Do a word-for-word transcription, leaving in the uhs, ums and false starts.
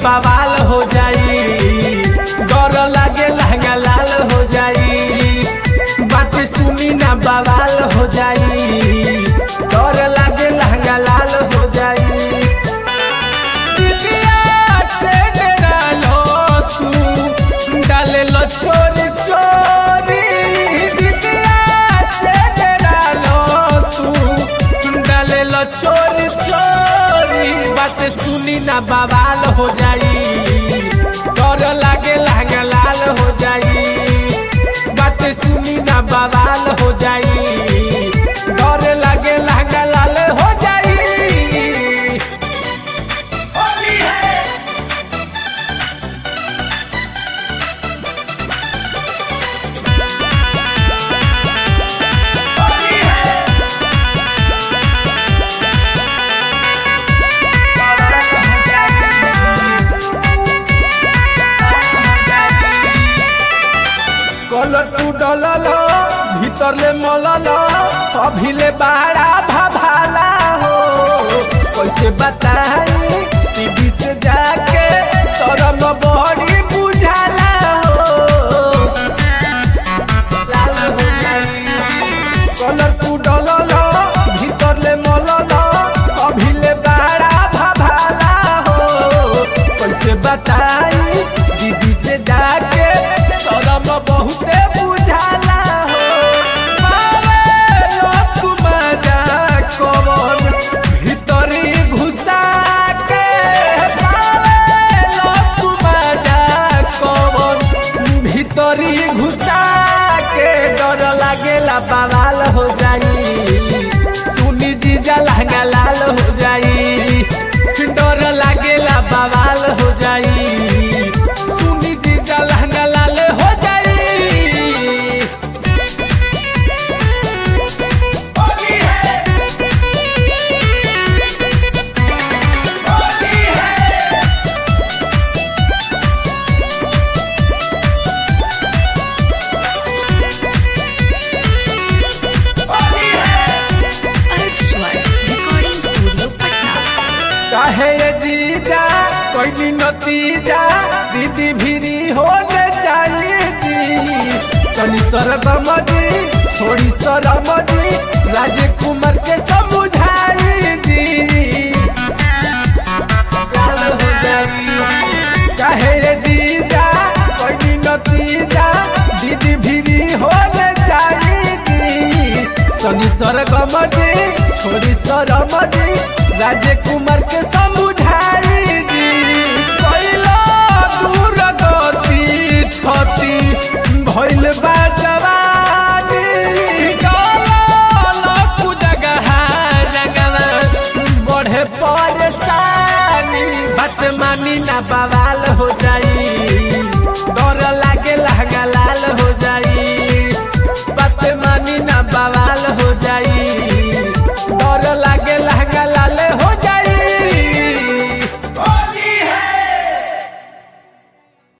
बवाल हो जाई, डर लागे लहंगा लाल हो जाई। बात सुनी ना बवाल हो जाई, डर लागे लहंगा लाल हो जाई। दिदिया से डरा लो तू डाले लो चोरी चोरी, दिदिया से डरा लो तू डाले लो चोरी चोरी। बात सुनी ना बवाल हो जाई, डर लागे लहंगा लाल हो जाई। बात सुनी ना बवाल हो जाई, डर लागे लहंगा लाल हो जाई। होली है होली है कलर तू डलल भीतर ले मलल अभिले बाड़ा भाभाला हो। कैसे बताई टीवी से जाके शरम बड़ी बुझाला हो। लाल हो जाई कलर तू डलल भीतर ले मलल अभिले बाड़ा भाभाला हो। कैसे बताई दीदी से जाके शरम बहुते बुझाला हो। मारे लोग मजा कवन भीतरी घुसा के, मारे लोग मजा कवन भीतरी घुसा के। डर लागेला बवाल हो जाई, सुनी जीजा लहंगा लाल हो जाई। डर लागेला बवाल हो जाई, सुनी जीजा लहंगा लाल हो जाई। होली है होली है होली है। Ardhaswar recording studio Patna. काहे ये जीजा कोई नतीजा दीदी भिरी होने चाहिए जी। शनि सरगम जी थोड़ी शरम जी राजकुमार के समझाई जी। लाल हो जाई काहे ये जीजा कोई नतीजा दीदी भिरी होने चाहिए जी। शनि सरगम जी थोड़ी शरम जी राजकुमार के समझाई जी। पहिला दूर गति थती भइल बा जवानी, गलल कुजगह जगवा बढ़े परेशानी। बात मानी ना बवाल हो जाई,